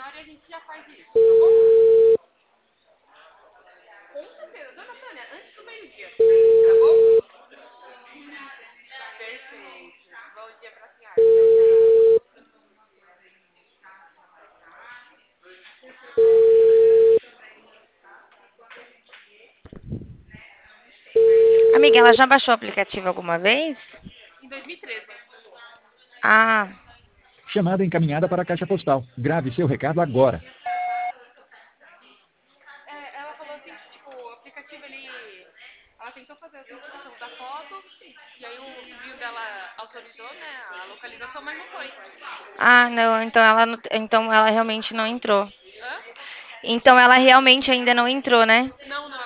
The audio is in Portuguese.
Amiga, ela já baixou o aplicativo alguma vez? Ah, Chamada encaminhada para a caixa postal. Grave seu recado agora. não, então ela realmente não entrou. Então ela realmente ainda não entrou, né?